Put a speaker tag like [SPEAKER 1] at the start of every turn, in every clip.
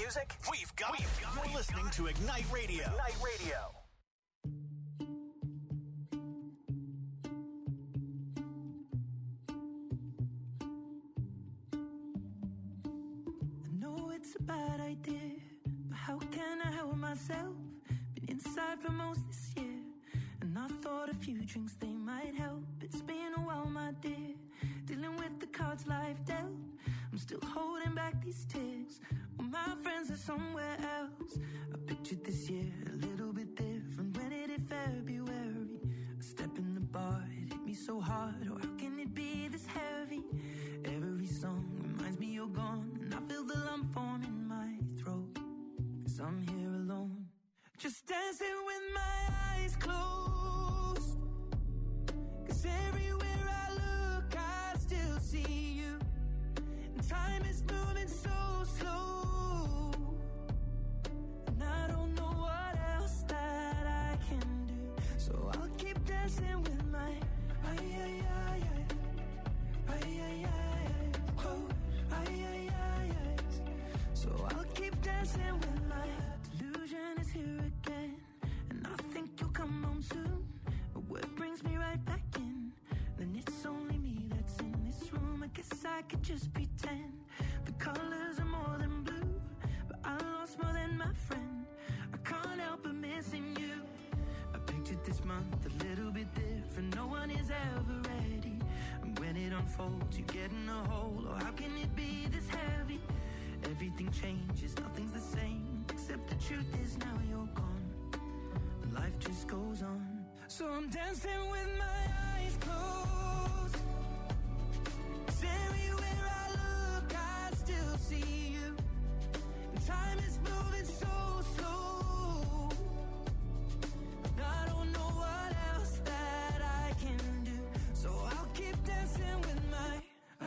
[SPEAKER 1] music, we've got it. You're listening to Ignite Radio. Ignite Radio.
[SPEAKER 2] I know it's a bad idea, but how can I help myself? Been inside for most this year, and I thought a few drinks, they might help. It's been a while, my dear, dealing with the cards life dealt. I'm still holding back these tears. Well, my friends are somewhere else. I pictured this year a little bit different. When it hit February, a step in the bar, it hit me so hard. Oh, how can it be this heavy? Every song reminds me you're gone, and I feel the lump form in my throat. 'Cause I'm here alone, just dancing with my eyes closed. 'Cause everywhere I look, I still see you. And time is moving so slow, and I don't know what else that I can do. So I'll keep dancing with my close. So I'll keep dancing with my delusion is here again, and I think you'll come home soon. But what brings me right back in? Then it's only me that's in this room. I guess I could just pretend the colors are more than blue, but I lost more than my friend. I can't help but missing you. I pictured this month a little bit different. No one is ever ready, and when it unfolds, you get in a hole. Oh, how can it be this heavy? Everything changes, nothing's the same, except the truth is now you're gone, and life just goes on. So I'm dancing with my eyes closed. 'Cause everywhere I look, I still see you. And time is moving so slow, and I don't know what else that I can do. So I'll keep dancing with my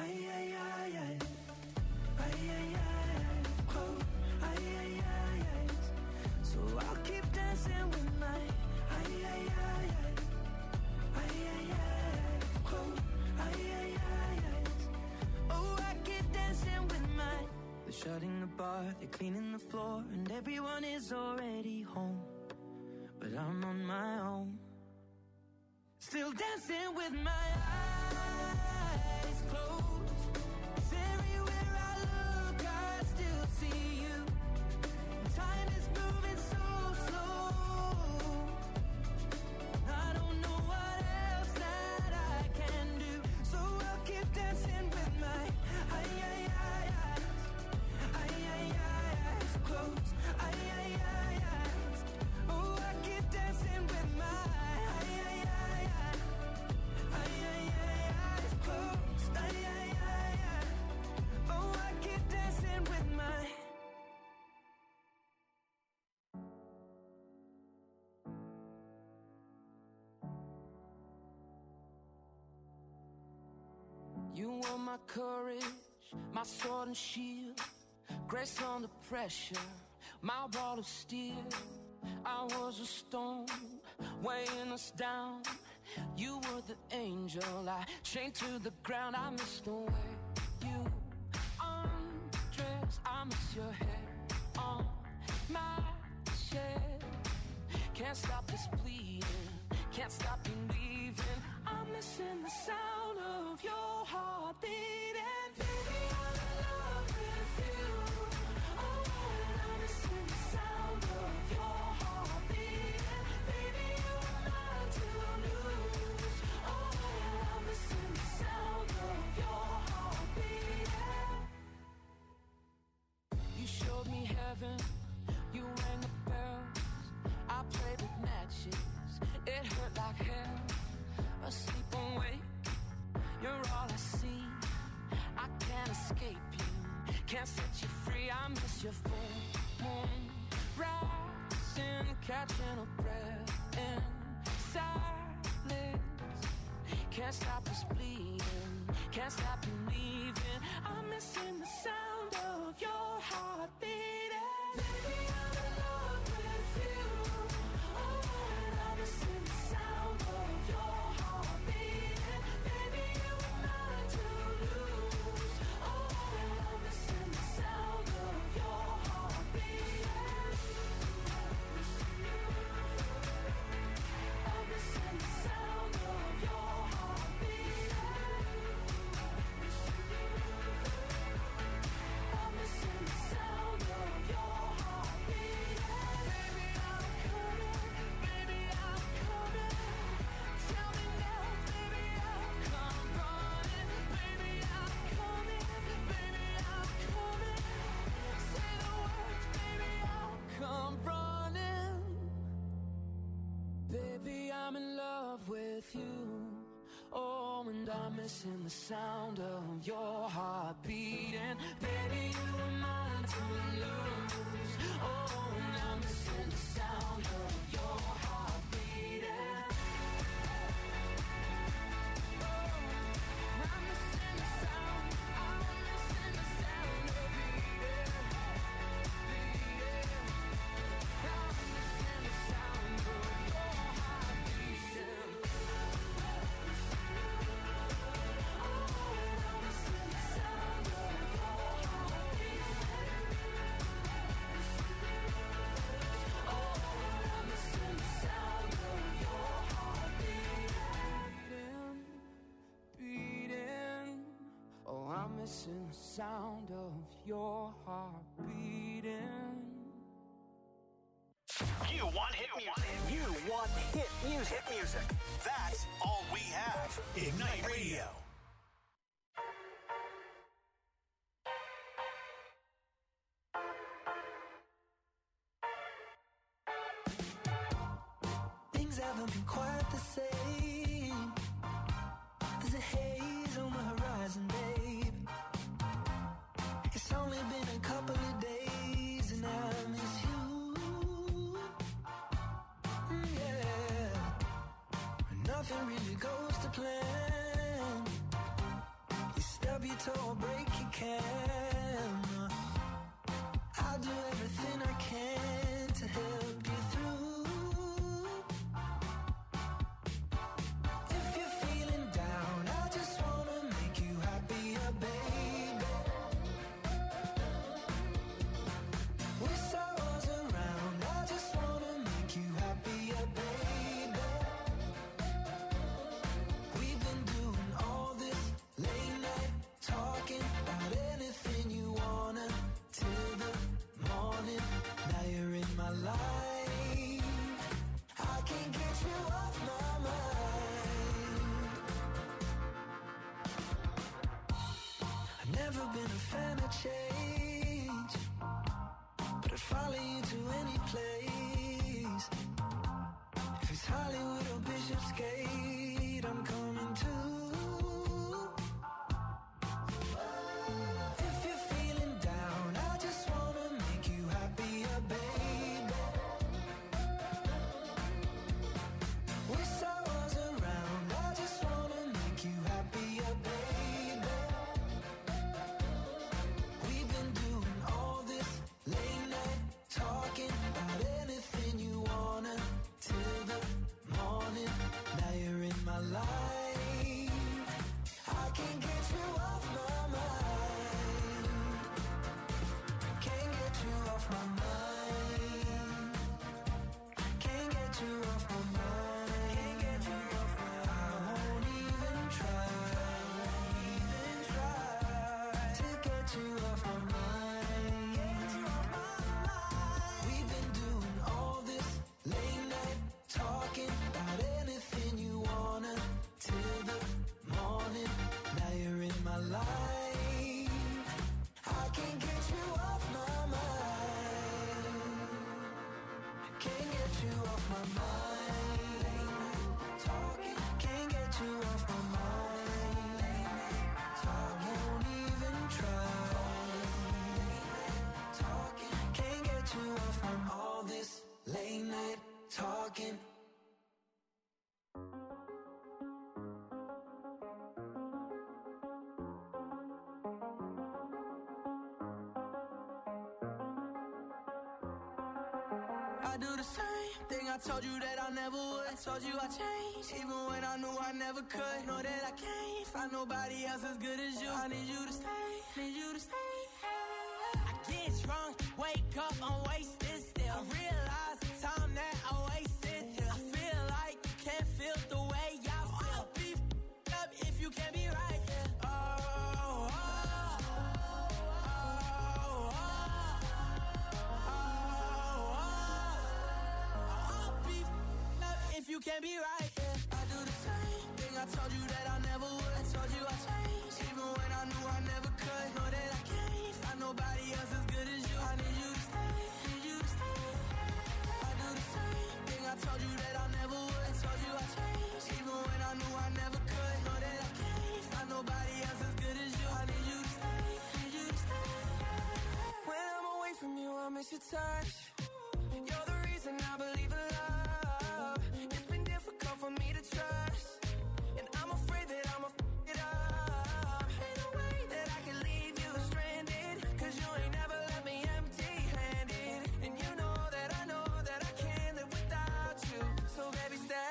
[SPEAKER 2] close. So I'll keep dancing with my close. Oh, I keep dancing with my. They're shutting the bar, they're cleaning the floor, and everyone is already home, but I'm on my own, still dancing with my eyes closed. 'Cause everywhere I look, I still see you. Time is moving so slow, I don't know what else that I can do. So I'll keep dancing with my eyes closed. Oh, I keep dancing with my eyes closed. Oh, I keep dancing with my. You were my courage, my sword and shield, grace under pressure, my wall of steel. I was a stone weighing us down. You were the angel I chained to the ground. I miss the way you undress. I miss your hair on my chest. Can't stop this bleeding, can't stop believing. I'm missing the sound of your heart beating. Baby, I'm in love with you. Oh, and I'm missing the sound of your heart beating. Baby, you are mine to lose. Oh, and I'm missing the sound of your heart beating. You showed me heaven, you rang the bells. I played with matches, it hurt like hell. Asleep awake, you're all I see. I can't escape you, can't set you free. I miss your full moon rising, catching a breath in silence. Can't stop this bleeding, can't stop believing. I'm missing the sound of your heart beating. Baby, I'm in love with you. Oh, and I'm missing the sound of your heart beating. Baby, you are mine to lose. Oh, and I'm missing the sound of your heart I'm missing the sound of your heart beating. Baby, you were mine to lose. Oh, and I'm missing the sound of your heart beating. Oh, I'm missing the sound. I'm missing the sound of beating. I'm missing the sound of your heart beating. Missing the sound of your heart beating.
[SPEAKER 1] You want hit music. You want hit music. Hit music. That's all we have. Ignite Radio.
[SPEAKER 2] Things haven't been quite the same. There's a haze on the horizon, babe. It's only been a couple of days and I miss you. Yeah. Nothing really goes to plan. You stub your toe or break your can. I'll do everything I can to help you through. If you're feeling down, I just wanna make you happier, baby. Wish I was around, I just wanna make you happier, baby. We've been doing all this late night talking about anything you wanna till the morning. Now you're in my life, I can't get you off my mind. I've never been a fan of change, but I'd follow you to any place. If it's Hollywood or Bishopsgate, I'm coming too. If you're feeling down, I just wanna make you happier, baby. Wish I was around, I just wanna make you happier, baby. We've been doing all this late night talking about anything you wanna till the morning. Now you're in my life, I can't get you off my mind. Can't get you off my mind. Can't get you off my mind. Can't get you off my mind. I won't even try to get you off my mind. We've been doing all this late night talking about anything you wanna till the morning. Now you're in my life, I can't get you off my mind. Can't get you off my mind. Talking, can't get you off my mind. Won't even try. Talking, can't get you off from all this late night talking. I do the same thing I told you that I never would. I told you I changed, even when I knew I never could. Know that I can't find nobody else as good as you. I need you to stay, need you to stay. I get drunk, wake up, I'm wasted still. I realize the time that I wasted here. I feel like you can't feel the way I feel. I'll be up if you can't be right here. If you can't be right, yeah. I do the same thing I told you that I never would. I told you I changed, even when I knew I never could. Know that I can't find nobody else as good as you. I need you to stay, need you to stay. I do the same thing I told you that I never would. I told you I changed, even when I knew I never could. Know that I can't touch. You're the reason I believe in love. It's been difficult for me to trust, and I'm afraid that I'ma f it up. Ain't no way that I can leave you stranded, 'cause you ain't never left me empty-handed. And you know that I can't live without you. So baby, stay.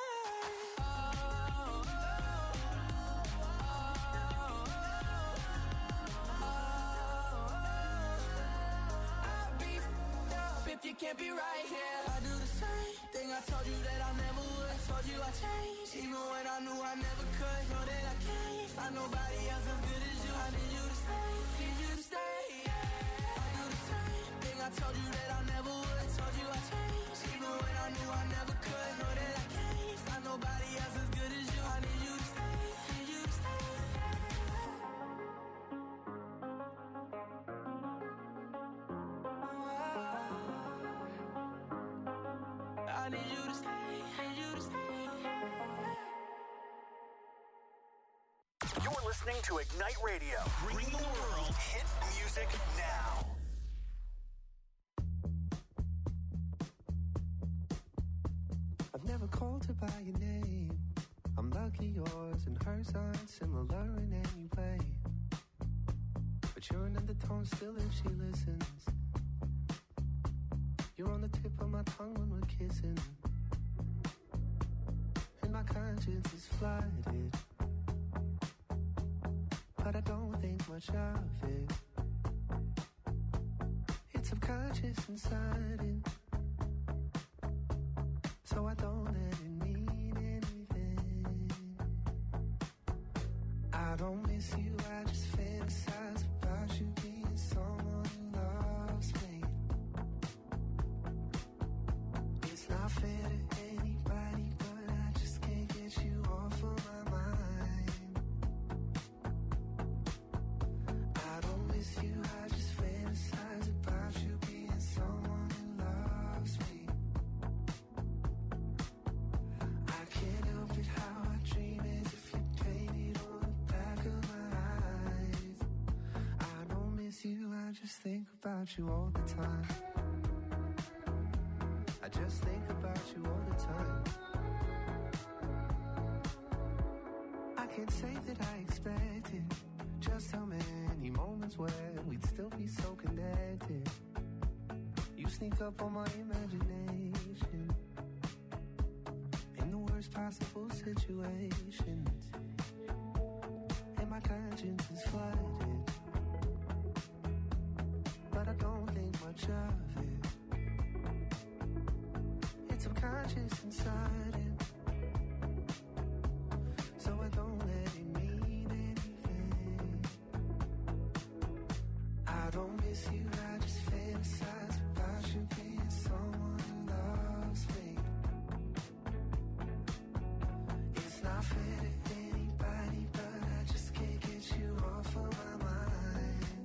[SPEAKER 2] If you can't be right here, I do the same thing I told you that I never would. I told you I changed, even when I knew I never could. Know that I can't find nobody else as good as you. I need you to stay, need you to stay, yeah. I do the same thing I told you that I never would. I told you I changed, even when I knew I never could. Know that I can't find nobody else as good as you. I need you to stay, need you to stay. I need you to stay, need you to stay.
[SPEAKER 1] You're listening to Ignite Radio. Bring the world hit music now.
[SPEAKER 3] I've never called her by your name. I'm lucky yours and hers aren't similar in any way. But you're an undertone still if she listens. You're on the tip of my tongue when we're kissing, and my conscience is flooded, but I don't think much of it. It's subconscious and sudden, so I don't let it mean anything. I don't miss you, I just fantasize about you being someone who loves me. It's not fair to anybody, but I just can't get you off of my mind. I don't miss you, I just fantasize about you being someone who loves me. I can't help it how I dream as if you painted on the back of my eyes. I don't miss you, I just think about you all the time. I just think about you all the time. I can't say that I expected just how many moments where we'd still be so connected. You sneak up on my imagination in the worst possible situations, and my conscience is flooded, but I don't think much of it. It's subconscious and sudden, so I don't let it mean anything. I don't miss you, I just fantasize about you being someone who loves me. It's not fair to anybody, but I just can't get you off of my mind.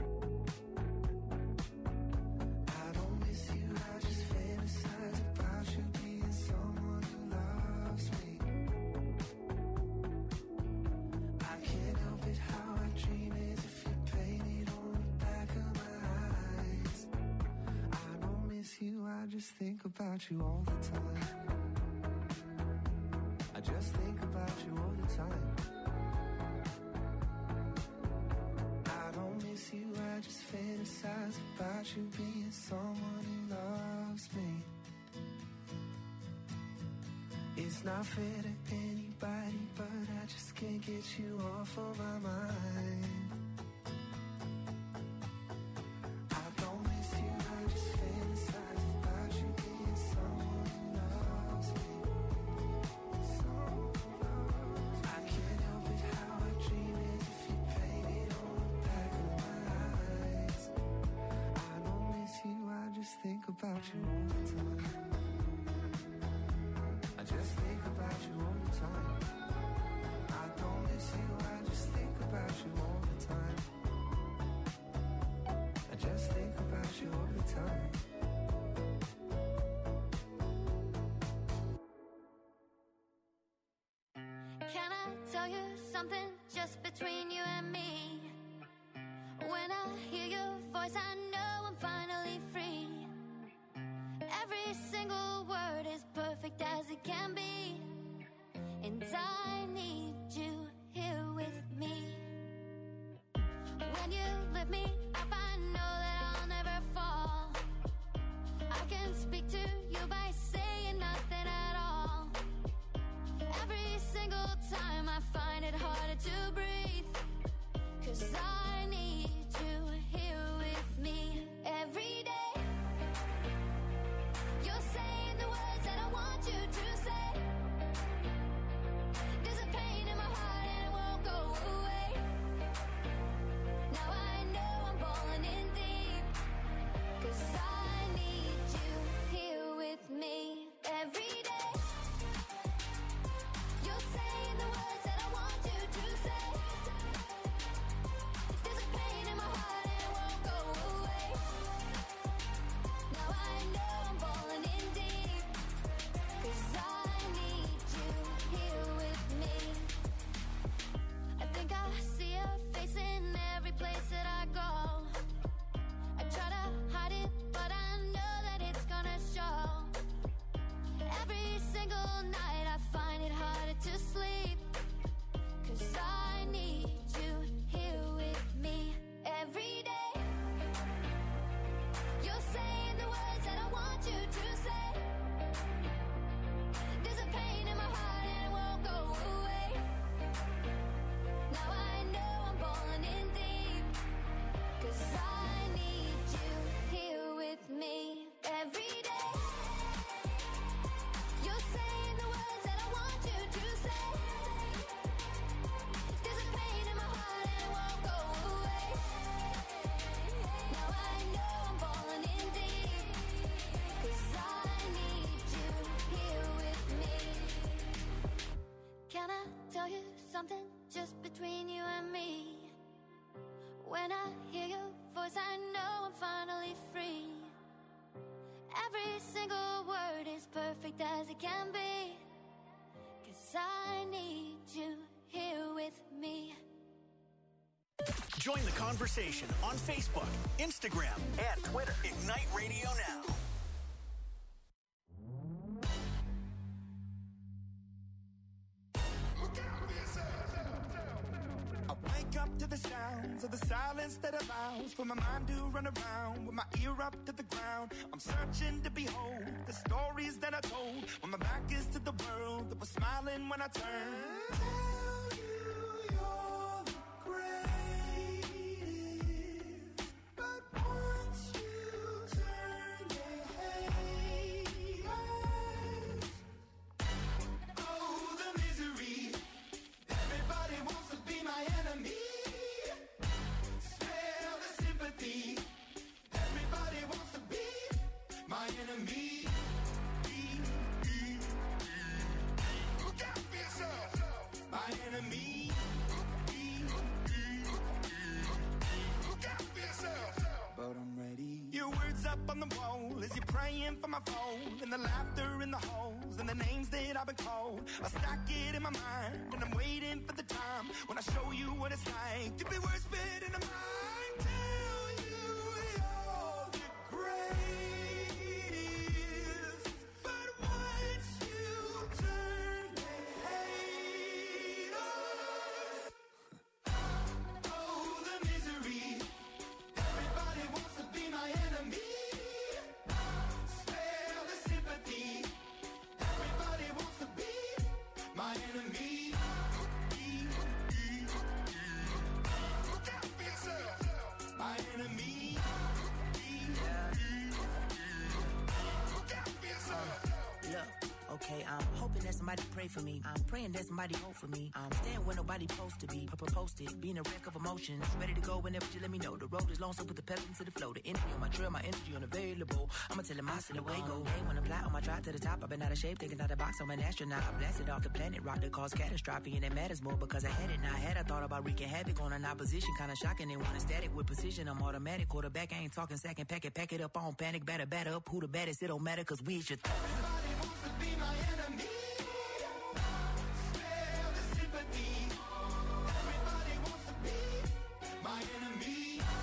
[SPEAKER 3] I don't miss you, I just fantasize about you being someone who loves me. I can't help it how I dream as if you painted on the back of my eyes. I don't miss you, I just think about you all the time. I just think about you all the time. I don't miss you, I just fantasize about you being someone who loves me. It's not fair to anybody, but I just can't get you off of my mind. I don't miss you, I just fantasize about you being someone who loves me. I can't help it how I dream as if you painted on the back of my eyes. I don't miss you, I just think about you all the time. I just think about you all the time. I don't miss you, I just think about you all the time. I just think about you all the time.
[SPEAKER 4] Can I tell you something just between you and me? When I hear your voice, I know I'm finally free. Every single word is perfect as it can be. And I need you here with me. When you lift me up, I know that I'll never fall. I can speak to you by saying nothing at all. Every single time I find it harder to breathe. 'Cause I need you here with me every day. You're saying the words that I want you to say. There's a pain in my heart and it won't go away. Now I know I'm falling in deep. 'Cause I need you here with me every day. You're saying the words that I want you to say. There's a pain in my heart and it won't go away. Now I know I'm falling in deep. 'Cause I need you here with me. I think I see your face in every place that I go. I try to hide it, but I know that it's gonna show. Every single night I find it harder to sleep. 'Cause I need you here with me every day. You're saying the words that I want you to say. There's a pain in my heart and it won't go away. Now I know I'm falling in deep. 'Cause I need you here with me every day. You're saying the words that I want you to say. There's a pain in my heart and it won't go away. Now I know I'm falling in deep. 'Cause I need you here with me. Can I tell you something just between you and me? When I hear your voice, I know I'm finally free. Every single word is perfect as it can be. 'Cause I need you here with me.
[SPEAKER 1] Join the conversation on Facebook, Instagram, and Twitter. Ignite Radio Now.
[SPEAKER 3] I wake up to the sounds of the silence that allows for my mind to run around with my ear up to the ground. I'm searching to behold the stories that I told when my back is to the world that was smiling when I turned. Tell you you're the greatest, but once you turn, they hate us. Oh, the misery. Everybody wants to be my enemy. Smell the sympathy. Everybody wants to be my enemy. Look out for yourself. My enemy. Look out for yourself. But I'm ready. Your words up on the wall as you're praying for my phone, and the laughter in the halls and the names that I've been called. I stack it in my mind and I'm waiting for the time when I show you what it's like to be worse fit in a mind. Tell you you're the greatest, but once you turn, they hate us. Oh, the misery. Everybody wants to be my enemy. Spare the sympathy. Everybody wants to be my enemy. Look out for yourself. My enemy. Look out for yourself.
[SPEAKER 5] Look, okay, I'm hoping that somebody pray for me. I'm praying that somebody hope for me. I'm staying where nobody supposed to be. Posted, being a wreck of emotions. Ready to go whenever you let me know. The road is long, so put the pedal into the flow. The energy on my trail, my energy unavailable. I'ma tell him I still away go. Hey, when I'm fly on my drive to the top, I've been out of shape, thinking out the box. I'm an astronaut. I blasted off the planet, rock that caused catastrophe, and it matters more because I had it. Now I had, I thought about wreaking havoc on an opposition, kinda shocking. They want a static with precision. I'm automatic, quarterback. I ain't talking second packet, pack it up on panic, batter up. Who the baddest? It don't matter, cause we should.
[SPEAKER 3] Everybody wants to be my enemy. Spare the sympathy. Everybody wants to be my enemy.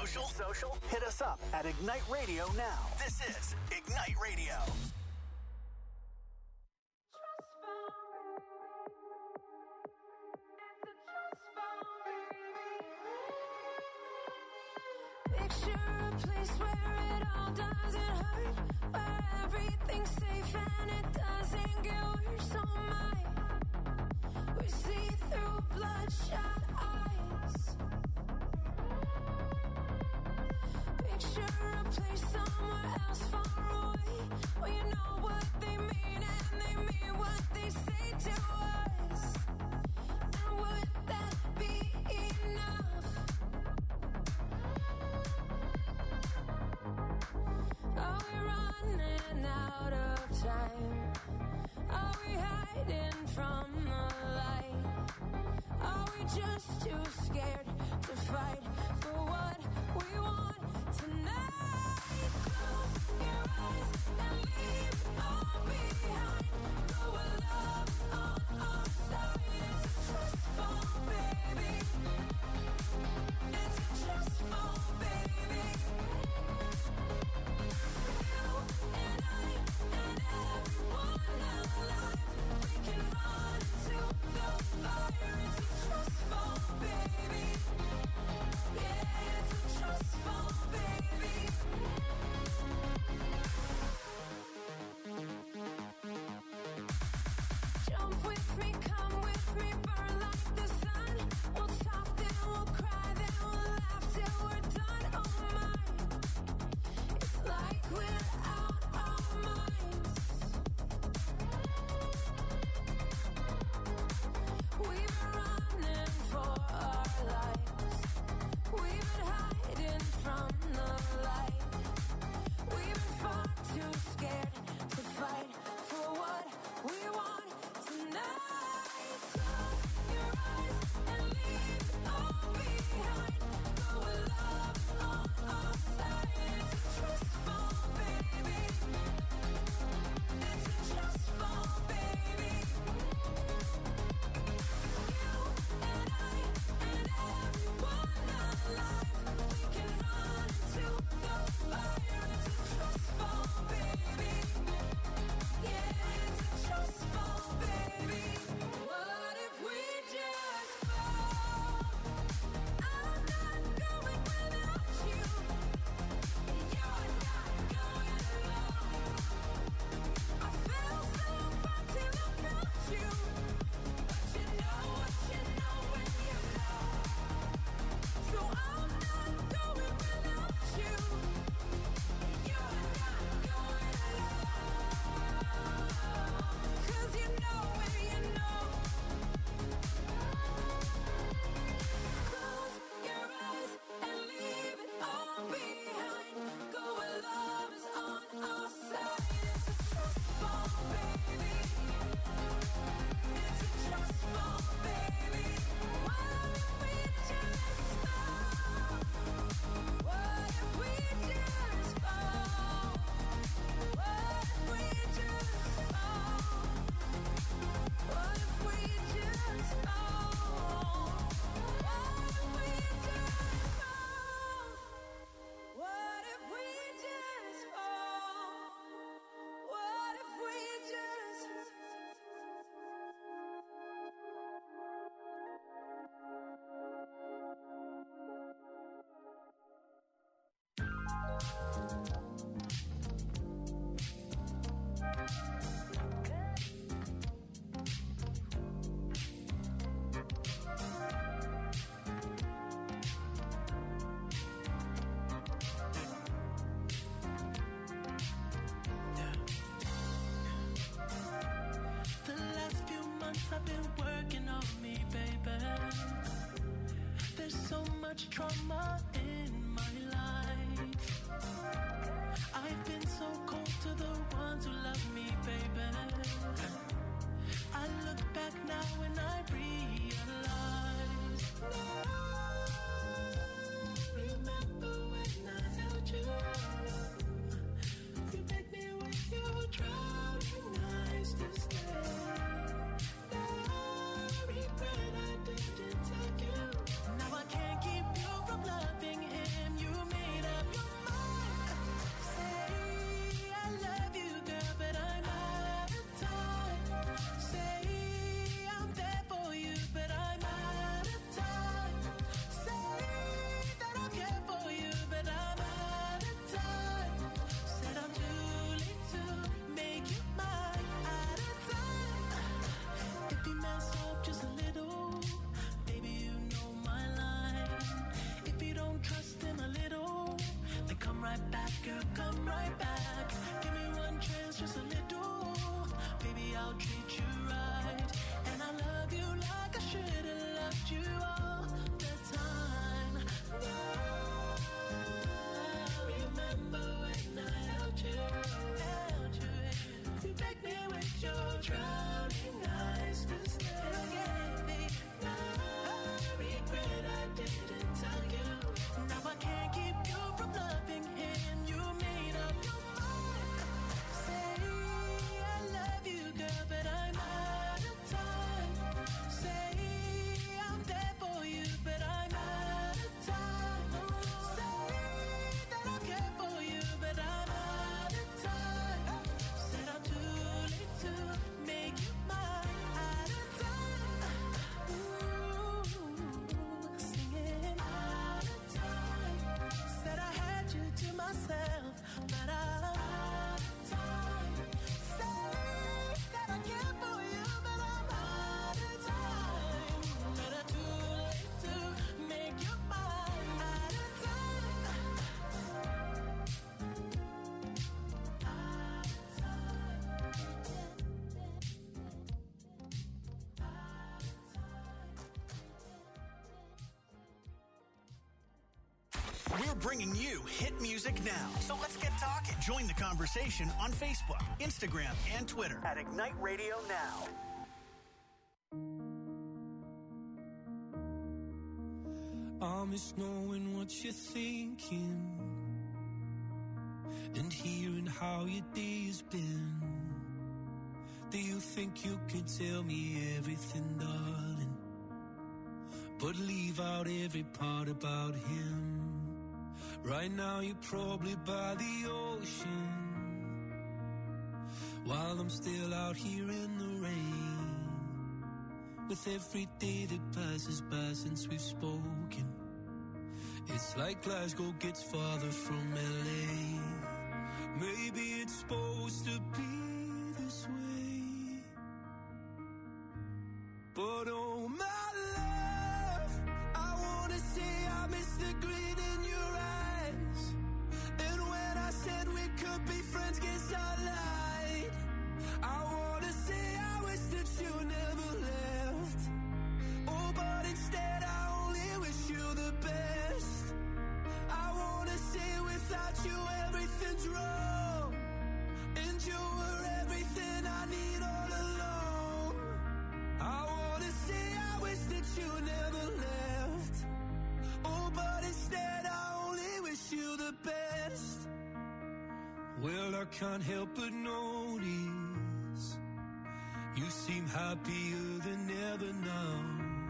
[SPEAKER 1] social? Hit us up at Ignite Radio now. This is Ignite Radio.
[SPEAKER 2] Picture a place where it all doesn't hurt, where everything's safe and it doesn't get worse. Oh my, we see through bloodshot eyes. Picture a place somewhere else far away, where you know what they mean and they mean what they say to us. And would that be enough? Are we running out of time? Are we hiding from the light? Are we just too scared to fight for what we want tonight? Close your eyes and leave all behind. Go where love's on our side. It's a trust fall, baby. It's a trust fall, baby. You and I and everyone alive, we can run to the fire. It's a trust fall, baby. Yeah, it's a trust fall, baby. Jump with me, come with me, burn like the sun. We'll talk, then we'll cry, then we'll laugh till we're done. Oh my, it's like we're out our minds. We've been running for our lives. We've been hiding from the light. We've been far too scared to fight for what we want tonight. Close your eyes and leave all behind. Go where love's on our side. It's a trust fall, baby. It's a trust fall, baby. You and I and everyone alive, we can run to the fire. It's a trust fall, baby. Yeah, it's a trust fall, baby. What if we just fall? I'm not going without you. You're not going alone. I feel so far till I found you. But you know what you know when you know. So I'm not going without you. You're not going alone. 'Cause you know when you know. Close your eyes and leave it all behind. Go where love is on our side. It's a trust fall, baby. It's a trust fall, baby. What if we just fall? What if we just fall? What if we just fall? What if we just fall? What if we just fall? What if we just fall? What if we just
[SPEAKER 3] The last few months I've been working on me, baby. There's so much trauma in my life. I've been so cold to the ones who love me, baby. I look back now and I realize. Remember when I held you? You begged me with your drowning eyes to stay. Now I regret I didn't take you. Now I can't keep you from loving
[SPEAKER 6] I'll treat you right. And I love you like I should have loved you all the time. I remember when I held you. You begged me with your drowning eyes to stay. I regret I didn't tell you. Now I can't keep you from loving him. You made up your mind. Say I love you, girl, but I'm out of time. Say I'm there for you, but I'm out of time. Say that I care for you, but I'm out of time. Said I'm too late to make you mine. Out of time. Singing out of time. Said I had you to myself, but I'm out of time. Say that I care for you, but I'm out of time. But I'm too late to make you mine. Out of time.
[SPEAKER 1] We're bringing you hit music now. So let's get talking. Join the conversation on Facebook, Instagram, and Twitter at Ignite Radio Now.
[SPEAKER 6] I miss knowing what you're thinking and hearing how your day's been. Do you think you can tell me everything, darling, but leave out every part about him? Right now you're probably by the ocean, while I'm still out here in the rain. With every day that passes by since we've spoken, it's like Glasgow gets farther from LA. Maybe it's supposed to be this way, but oh my love, I wanna say I miss the grin in your eyes. And when I said we could be friends, guess I lied. I wanna say I wish that you never left. Oh, but instead I only wish you the best. I wanna say without you everything's wrong, and you were everything I need all along. I wanna say I wish that you never left. Oh, but instead I only wish you the best. Well, I can't help but notice you seem happier than ever now.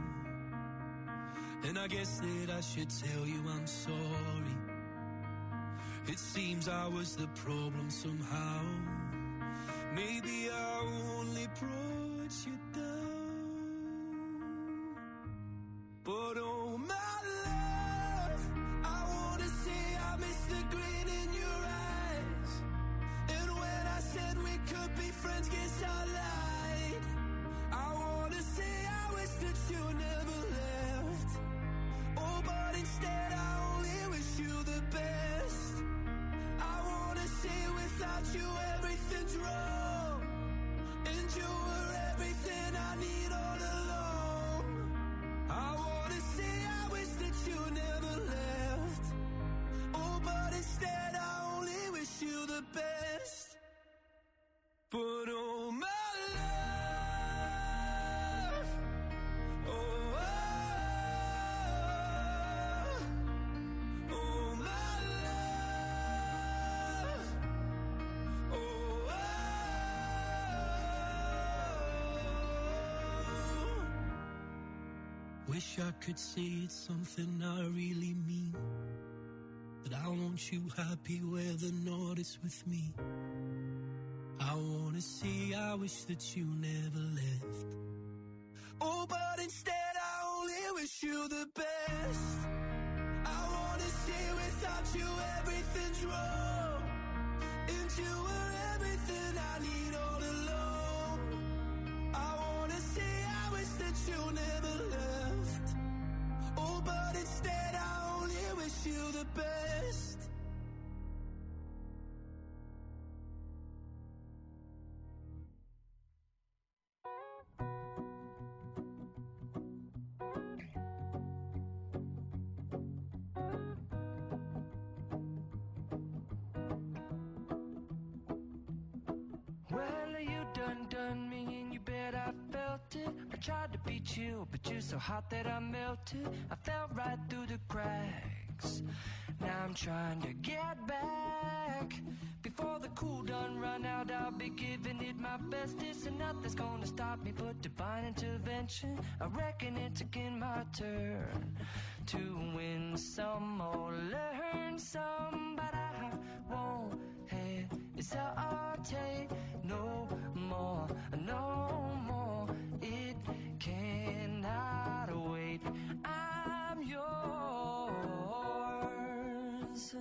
[SPEAKER 6] And I guess that I should tell you I'm sorry. It seems I was the problem somehow. Maybe I only brought you down. But oh my love, I wanna say I miss the grin in your eyes. And when I said we could be friends, guess I lied. I wanna say I wish that you never left. Oh, but instead I only wish you the best. I wanna say without you everything's wrong, and you were everything I need all along. I wanna say I wish that you never left. Oh, but instead I only wish you the best. But oh my love, oh, oh my love, oh, wish I could say it's something I really mean, but I want you happy whether or not it's with me. I wanna say I wish that you never left. Oh, but instead I only wish you the best. I wanna say without you everything's wrong, and you were everything I need all along. I wanna say I wish that you never left. Oh, but instead I only wish you the best.
[SPEAKER 7] done me, and you bet I felt it. I tried to be chill, but you're so hot that I melted. I fell right through the cracks. Now I'm trying to get back. Before the cool done run out, I'll be giving it my bestest, and nothing's gonna stop me but divine intervention. I reckon it's again my turn to win some or learn some, but I won't hesitate no more, no more. It cannot wait. I'm yours.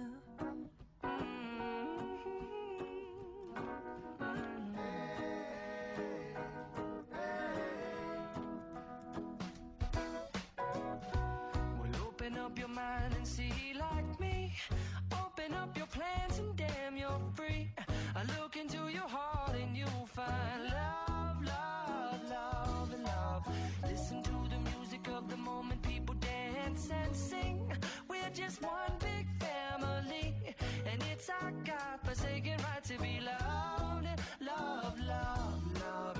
[SPEAKER 7] Open up your mind and see like me. Open up your plans and damn, you're free. I look into your heart and you'll find love, love, love, and love. Listen to the music of the moment, people dance and sing. We're just one big family, and it's our God-forsaken right to be loved. Love, love, love,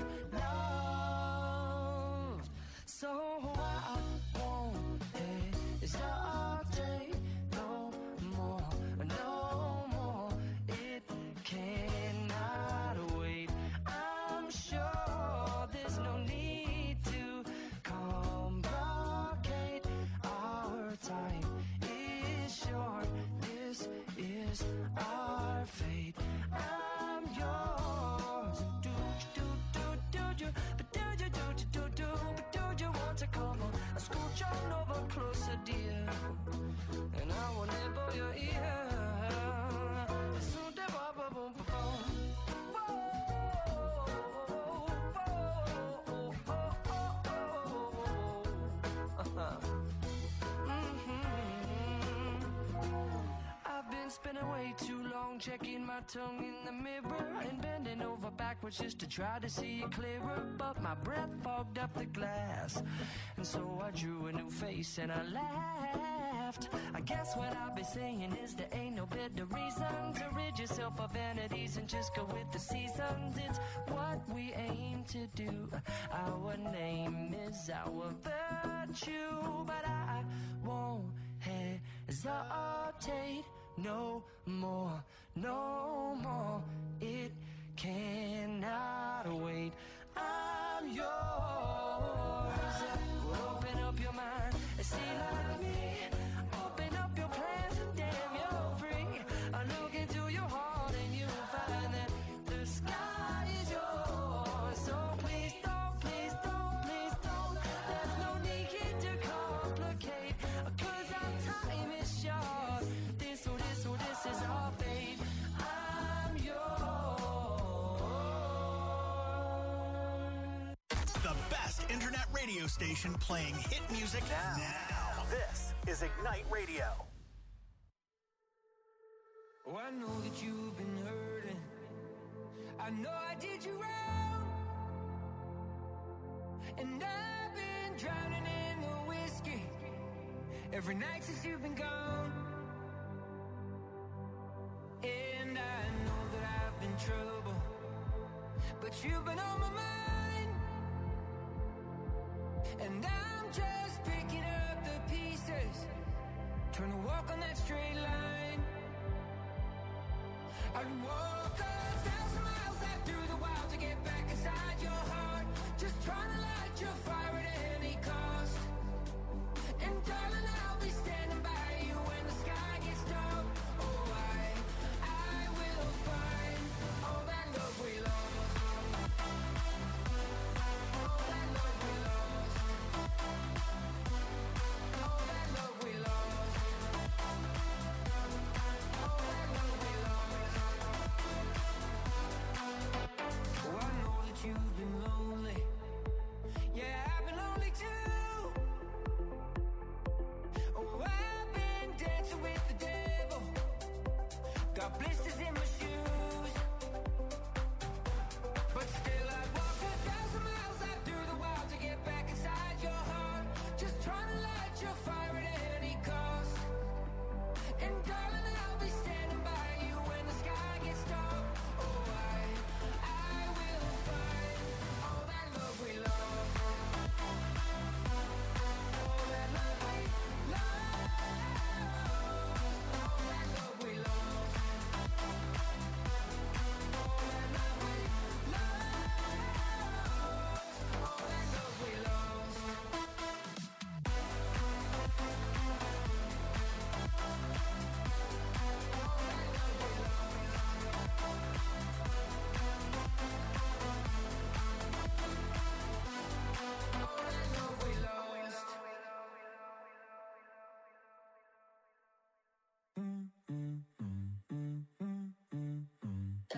[SPEAKER 7] love. So I won't hesitate no more, no more. It cannot wait. I'm sure there's no need to complicate. Our time is short. This is our fate. I'm yours. Do you, but do you want to come on? I scooch on over closer, dear, and I will nibble your ear. I've been spending way too long checking my tongue in the mirror and bending over backwards just to try to see it clearer, but my breath fogged up the glass, and so I drew a new face and I laughed. I guess what I'll be saying is there ain't no better reason to rid yourself of vanities and just go with the seasons. It's what we aim to do. Our name is our virtue, but I won't hesitate no more, no more. It cannot wait. I'm yours. Open up your mind and see like me. Open up your plans and damn, you're free. I look into your heart and you'll find that the sky is yours. So please don't, please don't, please don't. There's no need to complicate, 'cause our time is short. This is our fate. I'm yours.
[SPEAKER 1] The best internet radio station playing hit music now. This is Ignite Radio.
[SPEAKER 7] Oh, I know that you've been hurting. I know I did you wrong, and I've been drowning in the whiskey every night since you've been gone. And I know that I've been trouble, but you've been on my mind, and I'm just picking up the pieces, trying to walk on that straight line. I'd walk 1,000 miles out through the wild to get back inside your heart, just trying to light your fire at any cost. And darling, I'll be standing by you when the sky gets dark. Oh, I will find all that love we lost. All that love we lost. All that love we lost. All that love we lost.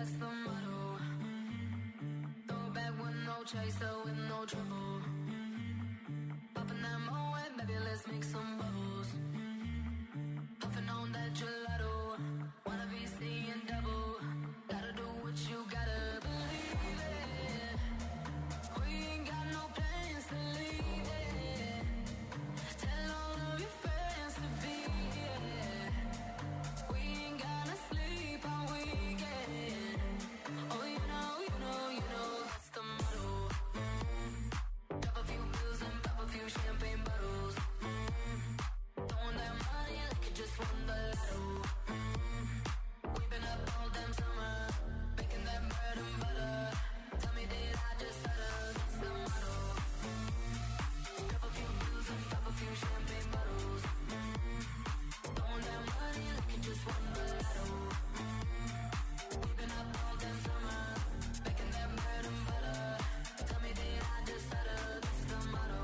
[SPEAKER 8] that's the motto. Throw it back with no chaser, with no trouble. Popping that Moet, baby, let's make some bubbles. Puffing on that gelato, wanna be seeing double. Gotta do what you gotta believe it. We ain't got no plans to leave it. Tell all of your friends to be here. We ain't gonna sleep all weekend. Oh, you know, that's the motto. Drop a few pills and pop a few champagne bottles. Throwing that money like you just won the lotto. We've been up all damn summer, making that bread and butter. Tell me, did I just stutter? That's the motto. Drop a few pills and pop a few champagne bottles. Throwing that money like you just won the lotto. We've been up all damn summer, making that bread and butter. Tell me, did I just stutter? That's the motto.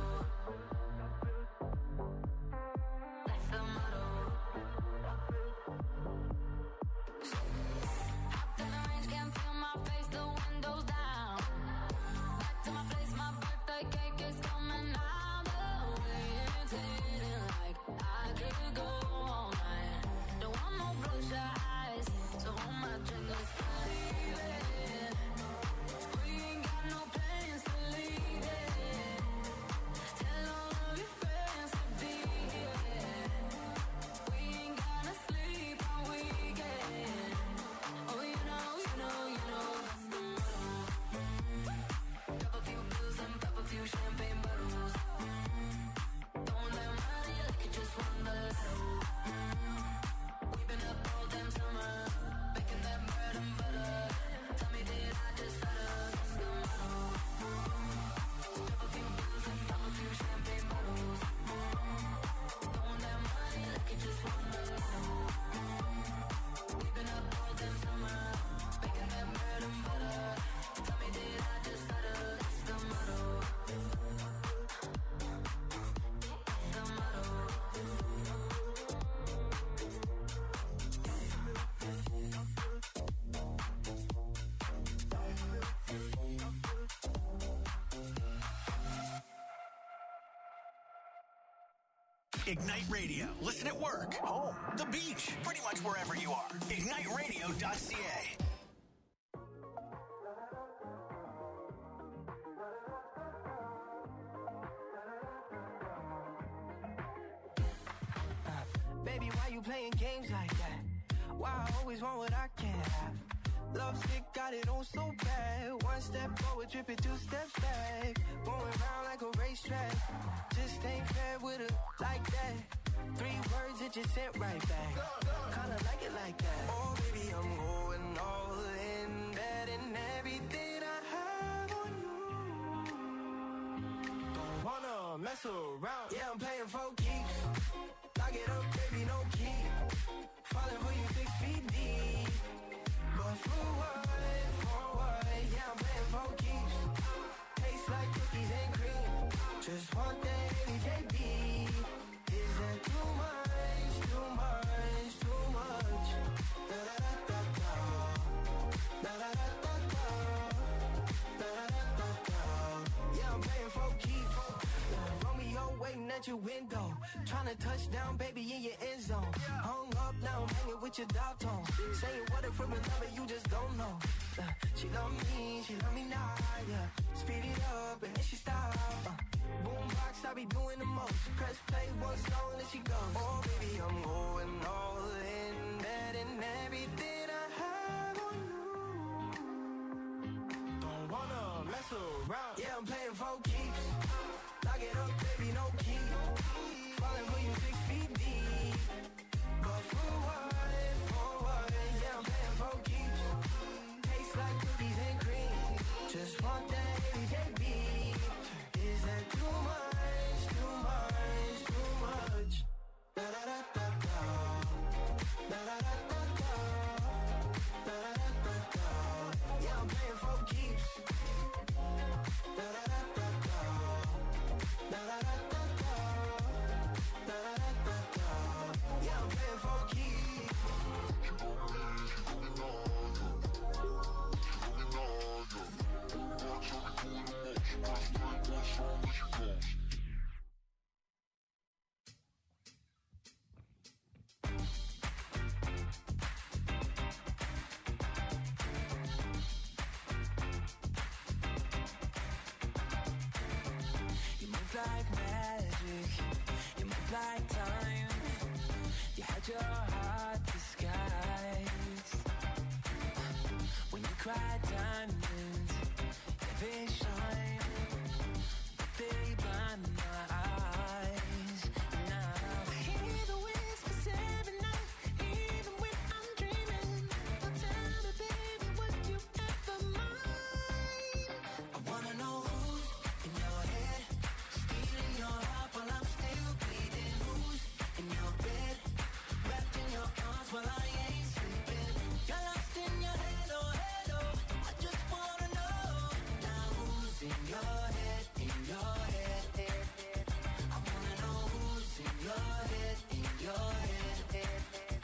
[SPEAKER 8] That's the motto. Hopped in the range, can't feel my face, the windows down. Back to my place, my birthday cake is coming out. The wind's hitting like I could go all night. Don't want no bloodshot eyes, so hold my drink, let's leave it. We ain't got no plans to leave it. Tell all of your friends to be here. We ain't gonna sleep all weekend. Oh, you know, that's the motto. Drop a few pills and pop a few champagne bottles. Throwing that money like you just won the lotto. We've been up all damn summer, making that bread and butter. Tell me, did I just stutter? That's the motto. Drop a few pills and pop a few champagne bottles. Throwing that money like you just won the lotto. We've been up all damn summer, making that bread and butter. Tell me, did I just stutter? That's the motto. That's the motto.
[SPEAKER 1] Ignite Radio. Listen at work, home, the beach, pretty much wherever you are. IgniteRadio.ca.
[SPEAKER 3] Baby, why you playing games like that? Why I always want what I can't have? Love sick, got it on so bad. One step forward, tripping 2 steps back. Going round like a racetrack. Just ain't fair with her like that. 3 words that you sent right back. Kinda like it like that. Oh, baby, I'm going all in. Betting everything I have on you. Don't wanna mess around. Yeah, I'm playing for keeps. Lock it up, baby, no key. Falling for you 6 feet deep. But for what? Yeah, I'm playing for keeps. Tastes like cookies and cream. Just want that AJB. Is that too much? Too much? Too much? Da da da da da. Da da da da da. Da da da da. Yeah, I'm playing for keeps. Romeo waiting at your window. Tryna touch down, baby, in your end zone. Hung up, now I'm hanging with your dog tone. Saying what if we're in love and you just don't know. She love me now, yeah. Speed it up and then she stop. Boombox, I be doing the most. Press play one song and then she goes. Oh, baby, I'm going all in. Betting everything I have on you. Don't wanna mess around. Yeah, I'm playing for keeps. Lock it up, baby, no key. Falling for you 6 feet deep. But for what? Yeah, I'm playing for keeps. Tastes like cookies and cream. Just want that AJB. Is that too much? Too much? Too much? Da da da da da. Da da da da da.
[SPEAKER 7] your heart disguise. When you cry diamonds, yeah, they shine, but they blind my eyes. Now I hear the whispers every night, even when I'm dreaming. But tell me, baby, would you ever mind? I wanna know who's in your head, stealing your heart while I'm still bleeding. Who's in your bed, wrapped in your arms while I ain't sleeping. You're lost in your head, oh head, oh. I just wanna know now who's in your head, in your head. I wanna know who's in your head, in your head.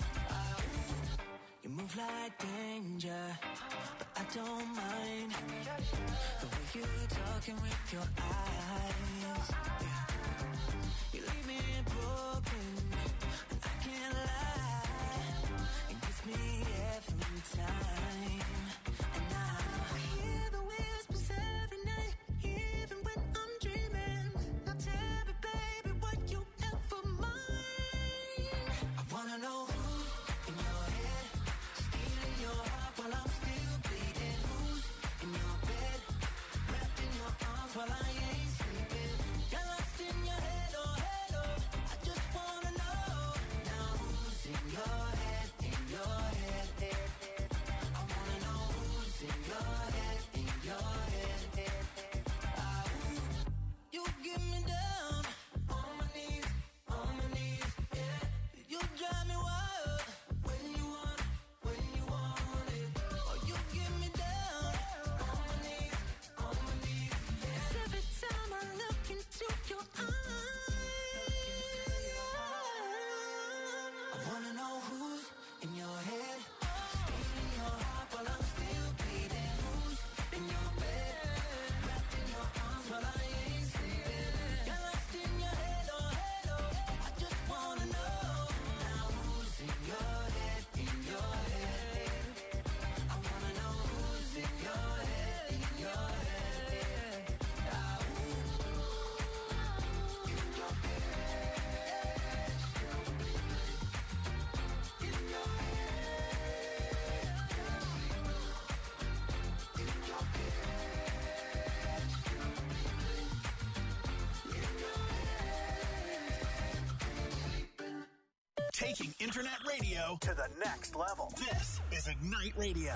[SPEAKER 7] You move like danger, but I don't mind the way you talking with your eyes. Yeah. You leave me broken, and I can't lie. It gets me every time. And now I hear the whispers every night, even when I'm dreaming. Now tell me, baby, would you ever mind? I wanna know who's in your head, stealing your heart while I'm still bleeding. Who's in your bed, wrapped in your arms while I ain't sleeping. You're lost in your head, oh head, oh. I just wanna know now who's in your head, in your head. I wanna know who's in your head, in your head. You get me down on my knees, yeah. You drive me wild when you want it. Oh, you get me down on my knees, yeah. Every time I look into your eyes, I wanna know who's in your head, stealing your heart while I'm still bleeding. Who's in your bed, wrapped in your arms while I ain't sleeping. You're lost in your head, oh head, oh. I just wanna know now who's in your head, in your head. I wanna know who's in your head, in your head.
[SPEAKER 1] Taking internet radio to the next level. This is Ignite Radio.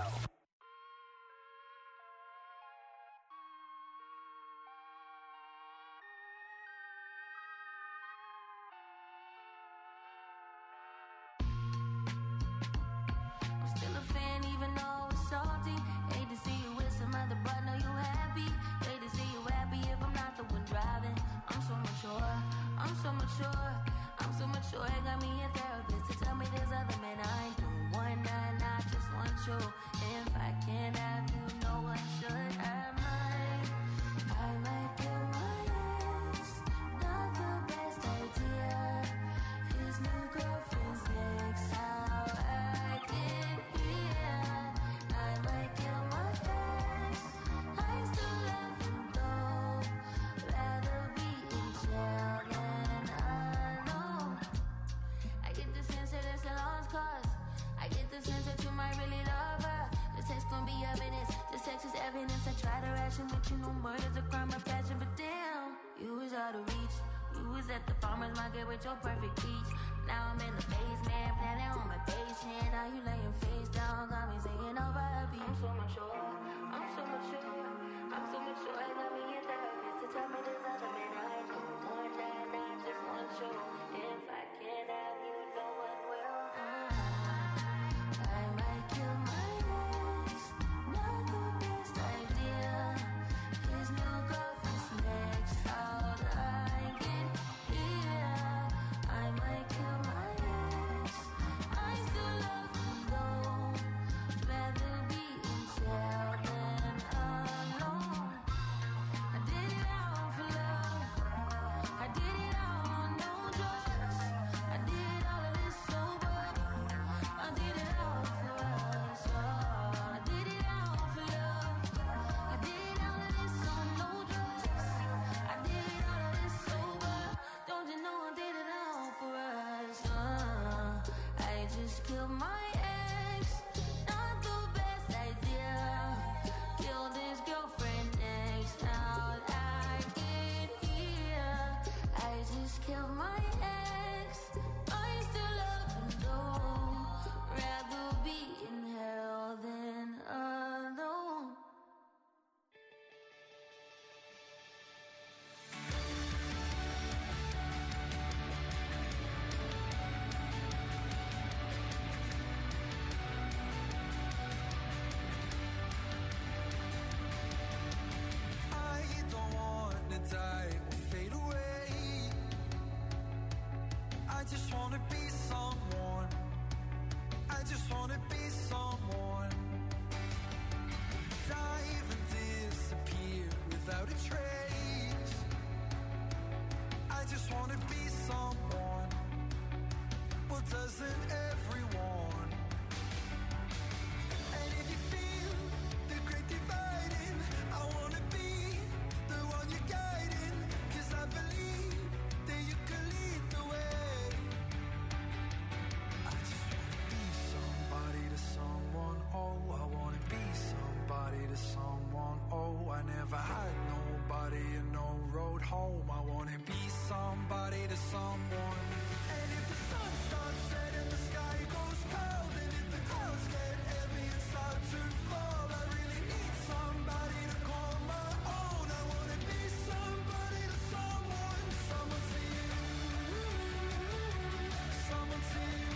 [SPEAKER 8] I'm still a fan even though it's salty. Hate to see you with some other, but know you happy. Hate to see you happy if I'm not the one driving. I'm so mature, I'm so mature, I'm so mature. It got me a therapist to tell me there's other men I ain't doing one night, I just want you. If I can't have you, no one should have mine. I might kill my ex, not the best idea. His new girlfriend's next, how I get here. I might kill my ex, I still love him though. Rather be in jail than alone. I get the sense that it's a lost cause. I get the sense that you might really love her. This text gon' be evidence. This text is evidence. I try to ration, but you know murder's a crime of passion. But damn, you was out of reach. You was at the farmer's market with your perfect peach. Now I'm in the basement, planning on my patient. Now you laying face down, got me singing over a beat. I'm so mature, I'm so mature, I'm so mature. I got me a therapist to tell me there's other men I know. One night, I just want you. If I can't have you, no one will. I might kill my ex, not the best idea. His new girlfriend's next, how'd I get here? I might kill my ex, I still love him though. Rather be in jail than alone. I did
[SPEAKER 9] to someone. And if the sun starts setting, the sky goes cold, and if the clouds get heavy and start to fall, I really need somebody to call my own. I wanna be somebody to someone, someone to you, someone to you,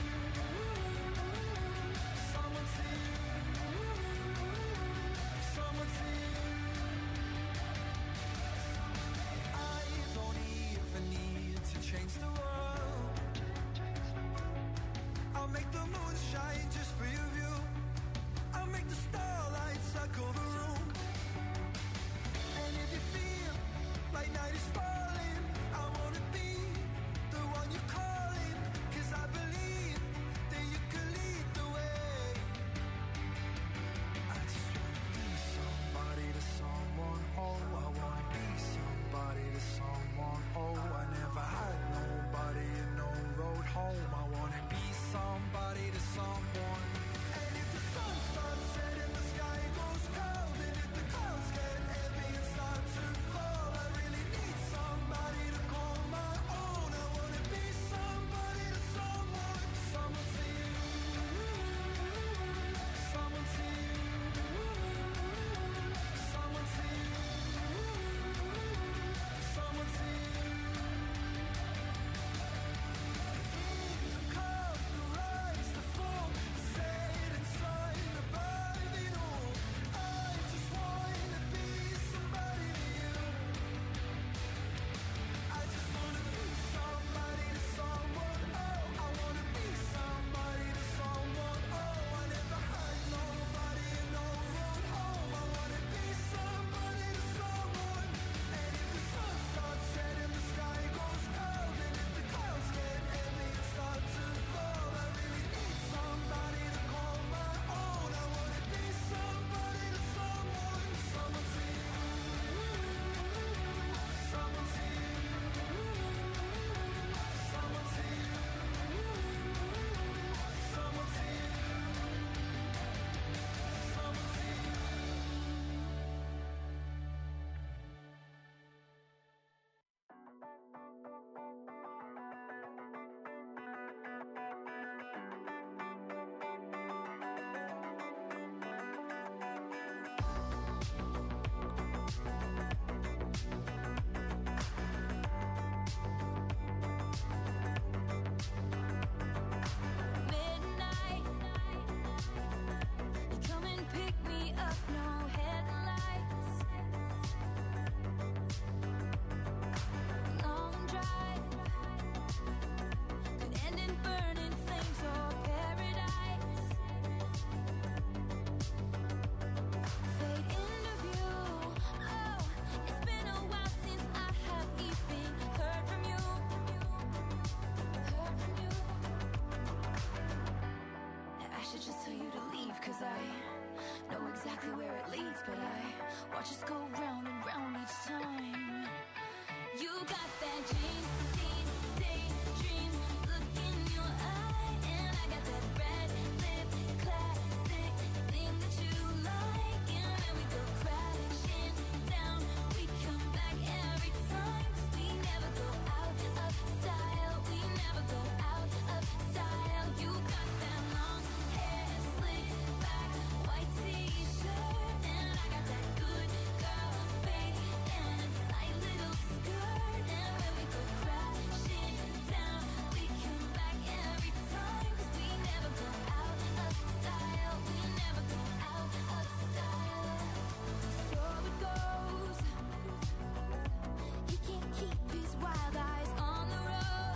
[SPEAKER 9] someone to you, someone to you. I don't even need to change the world. I'll make the moon shine just for your view. I'll make the starlight circle the room. And if you feel like night is falling, I wanna be the one you're calling, 'cause I believe that you can lead the way. I just wanna be somebody to someone, oh, I wanna be somebody to someone, oh, I never had nobody and no road home. I wanna be somebody to someone. And if the sun starts setting, the sky goes cold, and if the clouds get heavy and start to fall, I really need somebody to call my own. I wanna be somebody to someone, someone to you, someone to you, someone to you, someone to you. The curve, the rise, the fall, the set and sign above it all. I just wanna be somebody to you. I just wanna be somebody to someone, oh, I wanna be somebody to someone, oh, I never had nobody and no road home. I wanna be somebody to someone. And if the sun starts setting, the sky goes cold, and if the clouds get heavy and start to fall, I really need somebody to call my own. I wanna be somebody to someone, someone to you, someone to you, someone to you, someone to you, someone to you.
[SPEAKER 4] Midnight, you come and pick me up, no headlights. Long drive could end in burning flames or paradise. Fade into view. Oh, it's been a while since I have even heard from you. Heard from you. I should just tell you to leave, 'cause I know exactly where it leads, but I watch us go round and round each time. You got that dream, daydream look in your eye, and I got that red lip classic thing that you like, and when we go crashing down, we come back every time, 'cause we never go out of style, we never go out of style. You got that long hair slick back, white t-shirt, and I got that good girl face and a tight little skirt, and when we go crashing down, we come back every time, 'cause we never go out of style, we never go out of style. So it goes. He can't keep his wild eyes on the road.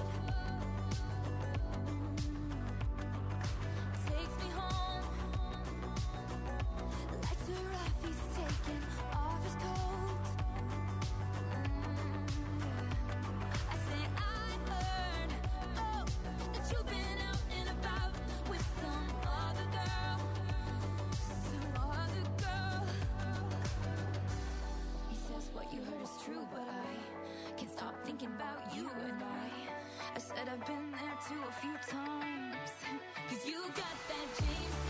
[SPEAKER 4] Takes me home. Lights are off, he's taking off his coat. I say I heard, oh, that you've been out and about with some other girl, some other girl. He says what you heard is true, but I can't stop thinking about you, and I said I've been there too a few times, 'cause you got that James